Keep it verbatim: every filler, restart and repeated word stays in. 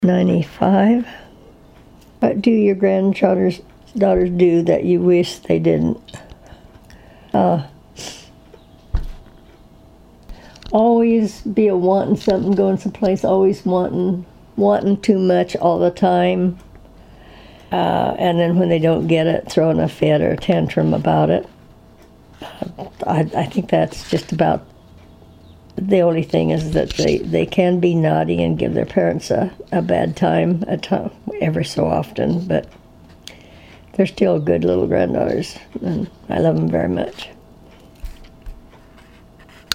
ninety-five. What do your granddaughters daughters do that you wish they didn't? Uh, always be a wanting something, going someplace, always wanting, wanting too much all the time. Uh, and then when they don't get it, throwing a fit or a tantrum about it. I, I think that's just about the only thing, is that they, they can be naughty and give their parents a, a bad time, a time every so often, but they're still good little granddaughters, and I love them very much.